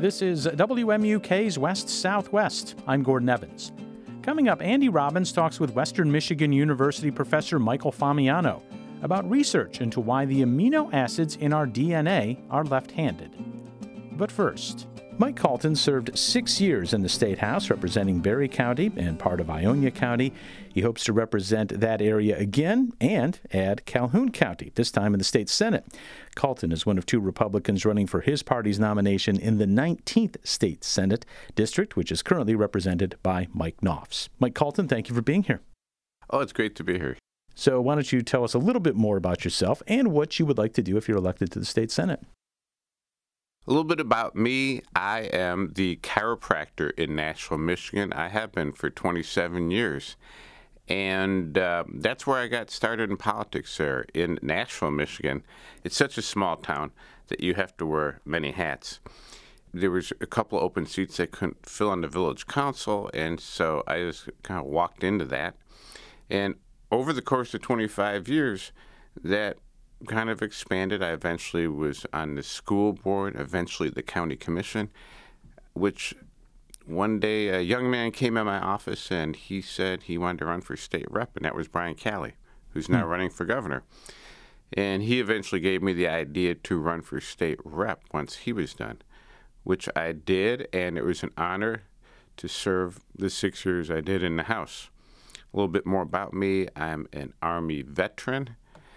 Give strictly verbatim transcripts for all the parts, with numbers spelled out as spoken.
This is W M U K's West Southwest. I'm Gordon Evans. Coming up, Andy Robbins talks with Western Michigan University professor Michael Famiano about research into why the amino acids in our D N A are left-handed. But first, Mike Calton served six years in the State House representing Berry County and part of Ionia County. He hopes to represent that area again and add Calhoun County, this time in the state Senate. Calton is one of two Republicans running for his party's nomination in the nineteenth State Senate district, which is currently represented by Mike Knopfs. Mike Calton, thank you for being here. Oh, it's great to be here. So why don't you tell us a little bit more about yourself and what you would like to do if you're elected to the state Senate? A little bit about me. I am the chiropractor in Nashville, Michigan. I have been for twenty-seven years. And uh, that's where I got started in politics there in Nashville, Michigan. It's such a small town that you have to wear many hats. There was a couple of open seats I couldn't fill on the village council, and so I just kind of walked into that. And over the course of twenty-five years, that kind of expanded. I eventually was on the school board, eventually the county commission, which one day a young man came in my office and he said he wanted to run for state rep, and that was Brian Calley, who's now running for governor. And he eventually gave me the idea to run for state rep once he was done, which I did, and it was an honor to serve the six years I did in the House. A little bit more about me. I'm an Army veteran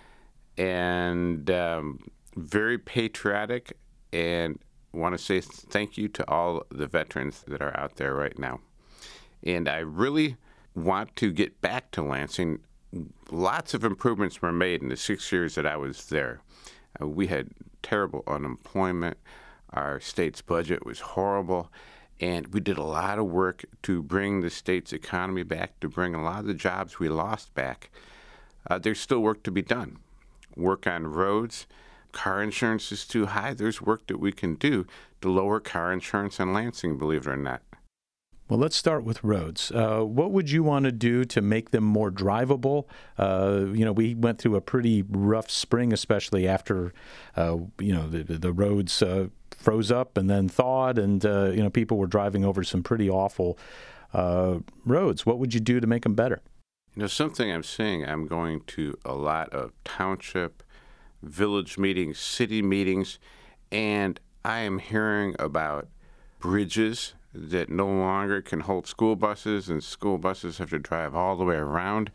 and um, very patriotic, and want to say thank you to all the veterans that are out there right now. And I really want to get back to Lansing. Lots of improvements were made in the six years that I was there. Uh, we had terrible unemployment. Our state's budget was horrible. And we did a lot of work to bring the state's economy back, to bring a lot of the jobs we lost back. Uh, there's still work to be done. Work on roads. Car insurance is too high. There's work that we can do to lower car insurance in Lansing, believe it or not. Well, let's start with roads. Uh, what would you want to do to make them more drivable? Uh, you know, we went through a pretty rough spring, especially after, uh, you know, the, the roads uh, froze up and then thawed, and, uh, you know, people were driving over some pretty awful uh, roads. What would you do to make them better? You know, something I'm seeing, I'm going to a lot of township, village meetings, city meetings, and I am hearing about bridges that no longer can hold school buses, and school buses have to drive all the way around,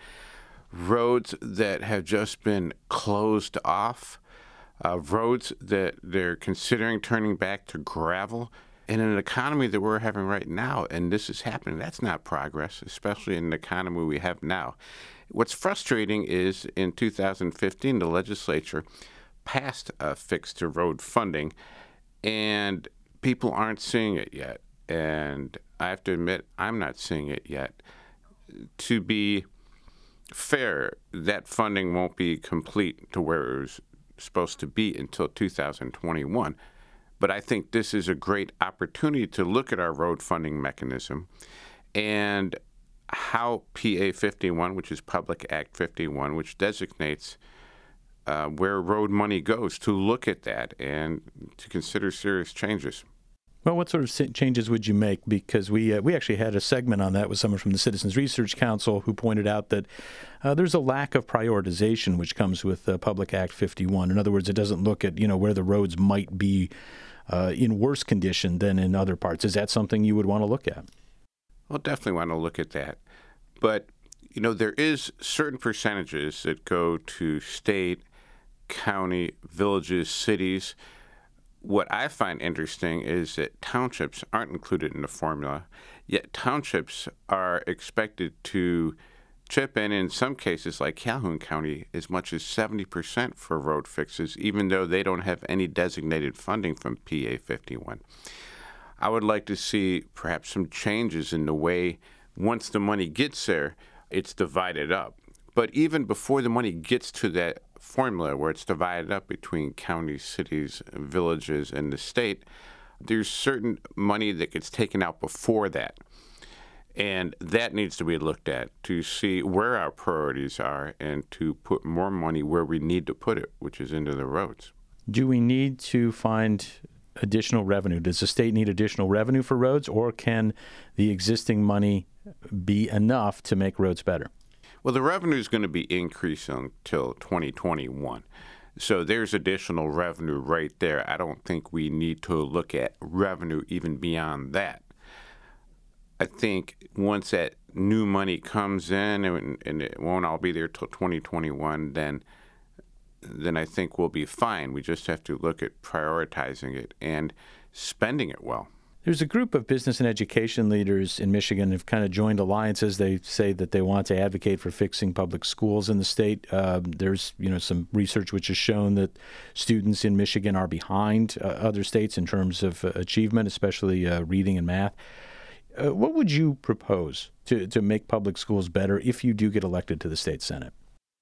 roads that have just been closed off, uh, roads that they're considering turning back to gravel. In an economy that we're having right now, and this is happening, that's not progress, especially in the economy we have now. What's frustrating is in two thousand fifteen, the legislature passed a fixed-to-road funding, and people aren't seeing it yet. And I have to admit, I'm not seeing it yet. To be fair, that funding won't be complete to where it was supposed to be until two thousand twenty-one. But I think this is a great opportunity to look at our road funding mechanism and how P A fifty-one, which is Public Act fifty-one, which designates uh, where road money goes, to look at that and to consider serious changes. Well, what sort of changes would you make? Because we uh, we actually had a segment on that with someone from the Citizens Research Council who pointed out that uh, there's a lack of prioritization which comes with uh, Public Act fifty-one. In other words, it doesn't look at, you know, where the roads might be uh, in worse condition than in other parts. Is that something you would want to look at? Well, definitely want to look at that. But, you know, there is certain percentages that go to state, county, villages, cities. What I find interesting is that townships aren't included in the formula, yet townships are expected to chip in, in some cases, like Calhoun County, as much as seventy percent for road fixes, even though they don't have any designated funding from P A fifty-one. I would like to see perhaps some changes in the way, once the money gets there, it's divided up. But even before the money gets to that formula where it's divided up between counties, cities, villages, and the state, there's certain money that gets taken out before that. And that needs to be looked at to see where our priorities are and to put more money where we need to put it, which is into the roads. Do we need to find additional revenue? Does the state need additional revenue for roads, or can the existing money be enough to make roads better? Well, the revenue is going to be increasing until twenty twenty-one. So there's additional revenue right there. I don't think we need to look at revenue even beyond that. I think once that new money comes in, and, and it won't all be there till twenty twenty-one, then then I think we'll be fine. We just have to look at prioritizing it and spending it well. There's a group of business and education leaders in Michigan who've kind of joined alliances. They say that they want to advocate for fixing public schools in the state. Uh, there's, you know, some research which has shown that students in Michigan are behind uh, other states in terms of uh, achievement, especially uh, reading and math. Uh, what would you propose to, to make public schools better if you do get elected to the state Senate?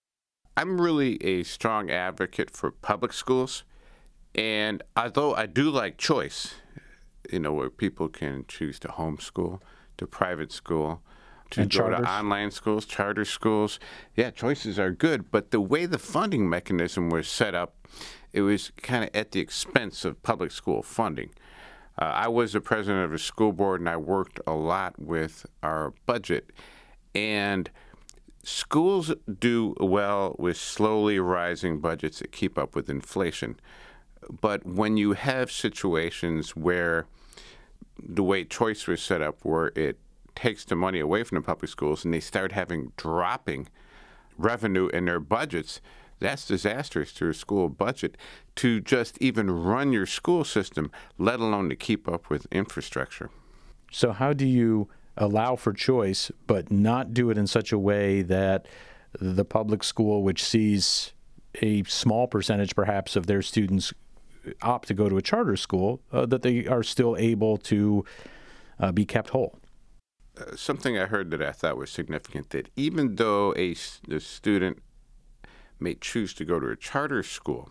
I'm really a strong advocate for public schools, and although I do like choice, you know, where people can choose to homeschool, to private school, to and go charters. to online schools, charter schools. Yeah, choices are good, but the way the funding mechanism was set up, it was kind of at the expense of public school funding. Uh, I was the president of a school board, and I worked a lot with our budget. And schools do well with slowly rising budgets that keep up with inflation. But when you have situations where the way choice was set up, where it takes the money away from the public schools and they start having dropping revenue in their budgets, that's disastrous to a school budget to just even run your school system, let alone to keep up with infrastructure. So how do you allow for choice, but not do it in such a way that the public school, which sees a small percentage perhaps of their students opt to go to a charter school, uh, that they are still able to uh, be kept whole? Uh, something I heard that I thought was significant, that even though a, a student may choose to go to a charter school,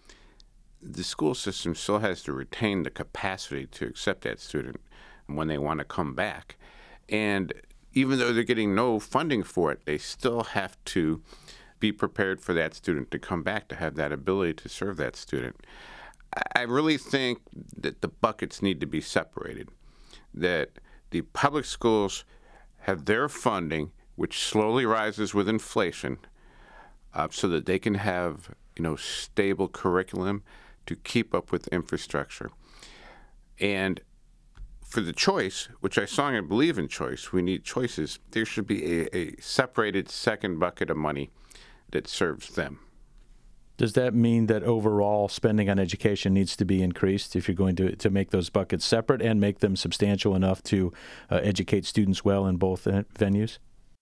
the school system still has to retain the capacity to accept that student when they want to come back. And even though they're getting no funding for it, they still have to be prepared for that student to come back, to have that ability to serve that student. I really think that the buckets need to be separated, that the public schools have their funding, which slowly rises with inflation, uh, so that they can have, you know, stable curriculum to keep up with infrastructure. And for the choice, which I strongly believe in choice, we need choices, there should be a, a separated second bucket of money that serves them. Does that mean that overall spending on education needs to be increased if you're going to, to make those buckets separate and make them substantial enough to uh, educate students well in both uh, venues?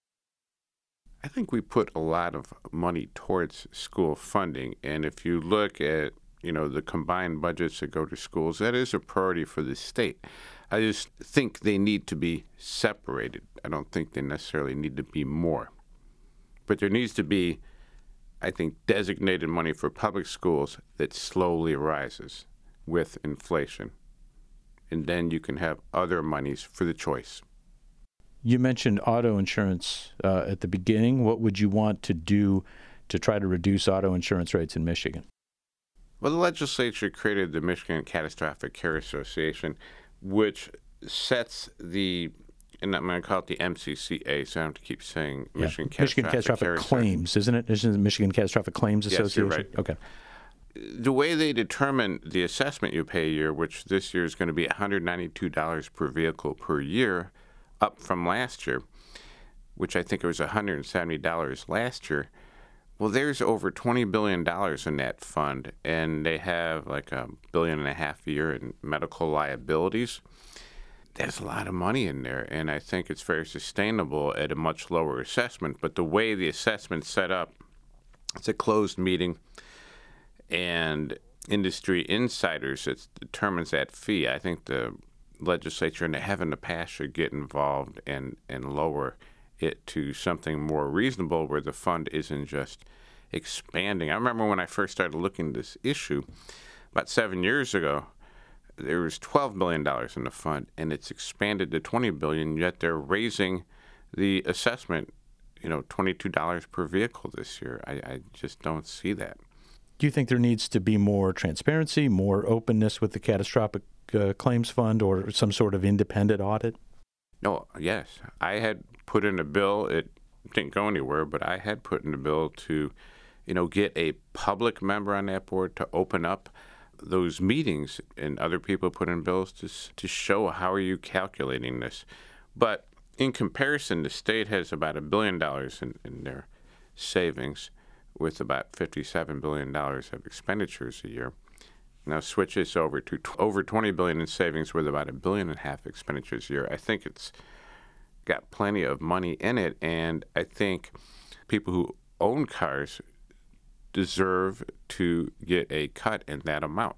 I think we put a lot of money towards school funding, and if you look at, you know, the combined budgets that go to schools, that is a priority for the state. I just think they need to be separated. I don't think they necessarily need to be more. But there needs to be, I think, designated money for public schools that slowly rises with inflation. And then you can have other monies for the choice. You mentioned auto insurance uh, at the beginning. What would you want to do to try to reduce auto insurance rates in Michigan? Well, the legislature created the Michigan Catastrophic Care Association, which sets the, and I'm going to call it the M C C A, so I don't have to keep saying Michigan yeah. Catastrophic, Michigan Catastrophic Care Claims, isn't it? Isn't it Michigan Catastrophic Claims Association? Yes, you're right. Okay. The way they determine the assessment you pay a year, which this year is going to be one hundred ninety-two dollars per vehicle per year, up from last year, which I think it was one hundred seventy dollars last year. Well, there's over twenty billion dollars in that fund, and they have like a billion and a half a year in medical liabilities. There's a lot of money in there, and I think it's very sustainable at a much lower assessment. But the way the assessment's set up, it's a closed meeting, and industry insiders that determines that fee. I think the legislature, and they have in the past, should get involved and, and lower it to something more reasonable where the fund isn't just expanding. I remember when I first started looking at this issue about seven years ago, there was twelve billion dollars in the fund, and it's expanded to twenty billion dollars, yet they're raising the assessment, you know, twenty-two dollars per vehicle this year. I, I just don't see that. Do you think there needs to be more transparency, more openness with the catastrophic uh, claims fund, or some sort of independent audit? No, yes. I had put in a bill. It didn't go anywhere, but I had put in a bill to, you know, get a public member on that board to open up those meetings, and other people put in bills to to show how are you calculating this. But in comparison, the state has about a billion dollars in, in their savings, with about fifty-seven billion dollars of expenditures a year. Now switch this over to t- over twenty billion dollars in savings with about a billion and a half expenditures a year. I think it's got plenty of money in it, and I think people who own cars deserve to get a cut in that amount.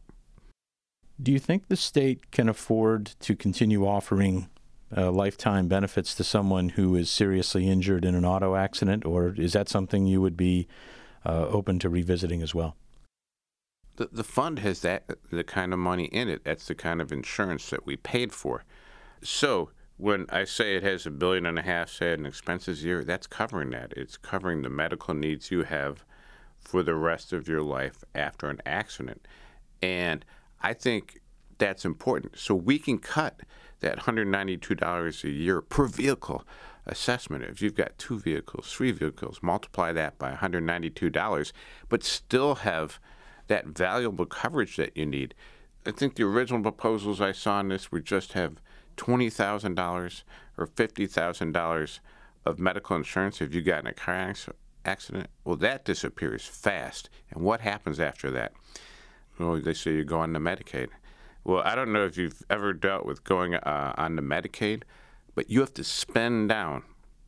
Do you think the state can afford to continue offering uh, lifetime benefits to someone who is seriously injured in an auto accident, or is that something you would be uh, open to revisiting as well? The, the fund has that the kind of money in it. That's the kind of insurance that we paid for. So when I say it has a billion and a half, say, in expenses a year, that's covering that. It's covering the medical needs you have for the rest of your life after an accident. And I think that's important. So we can cut that one hundred ninety-two dollars a year per vehicle assessment. If you've got two vehicles, three vehicles, multiply that by one hundred ninety-two dollars, but still have that valuable coverage that you need. I think the original proposals I saw on this would just have twenty thousand dollars or fifty thousand dollars of medical insurance if you got in a car accident. Well, that disappears fast. And what happens after that? Well, they say you go on to Medicaid. Well, I don't know if you've ever dealt with going uh, on to Medicaid, but you have to spend down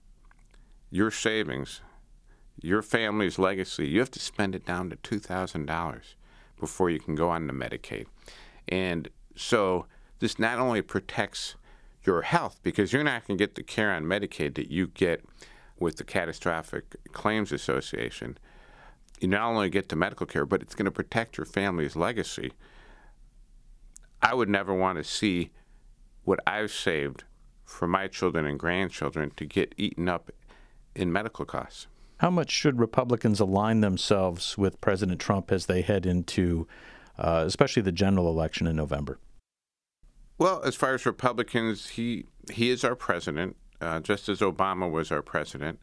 your savings, your family's legacy. You have to spend it down to two thousand dollars before you can go on to Medicaid. And so this not only protects your health, because you're not going to get the care on Medicaid that you get with the Catastrophic Claims Association. You not only get the medical care, but it's going to protect your family's legacy. I would never want to see what I've saved for my children and grandchildren to get eaten up in medical costs. How much should Republicans align themselves with President Trump as they head into, uh, especially the general election in November? Well, as far as Republicans, he he is our president, uh, just as Obama was our president.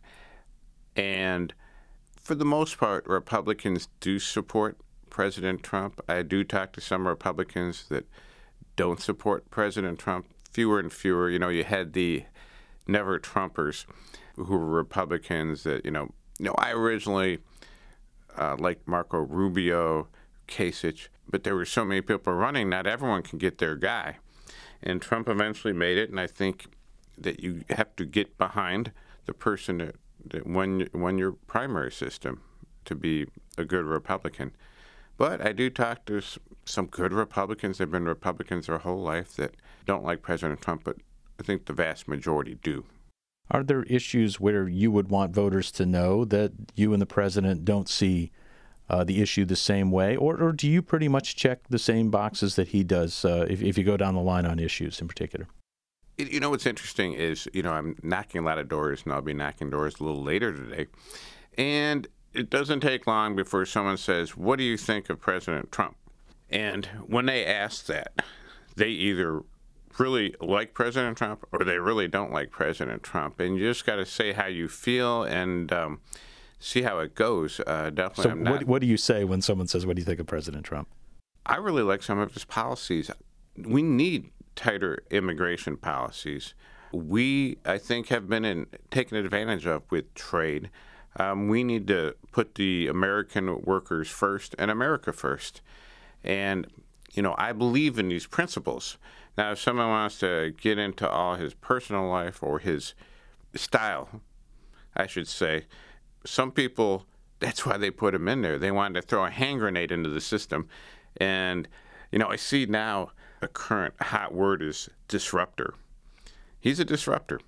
And for the most part, Republicans do support President Trump. I do talk to some Republicans that don't support President Trump. Fewer and fewer. You know, you had the never Trumpers who were Republicans that, you know, you know, I originally uh, liked Marco Rubio, Kasich, but there were so many people running, not everyone can get their guy. And Trump eventually made it, and I think that you have to get behind the person that, that won, won your primary system to be a good Republican. But I do talk to some good Republicans. They've been Republicans their whole life that don't like President Trump, but I think the vast majority do. Are there issues where you would want voters to know that you and the president don't see uh, the issue the same way? Or, or do you pretty much check the same boxes that he does uh, if, if you go down the line on issues in particular? It, you know, what's interesting is, you know, I'm knocking a lot of doors, and I'll be knocking doors a little later today. And it doesn't take long before someone says, what do you think of President Trump? And when they ask that, they either really like President Trump or they really don't like President Trump. And you just got to say how you feel and um, see how it goes. Uh, definitely. So I'm not, what, what do you say when someone says, what do you think of President Trump? I really like some of his policies. We need tighter immigration policies. We, I think, have been in, taken advantage of with trade. Um, we need to put the American workers first and America first. And, you know, I believe in these principles. Now, if someone wants to get into all his personal life or his style, I should say, some people, that's why they put him in there. They wanted to throw a hand grenade into the system. And, you know, I see now a current hot word is disruptor. He's a disruptor.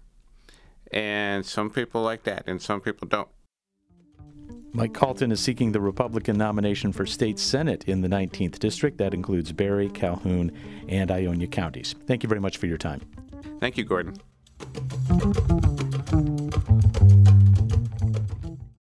And some people like that, and some people don't. Mike Calton is seeking the Republican nomination for state Senate in the nineteenth District. That includes Barry, Calhoun, and Ionia counties. Thank you very much for your time. Thank you, Gordon.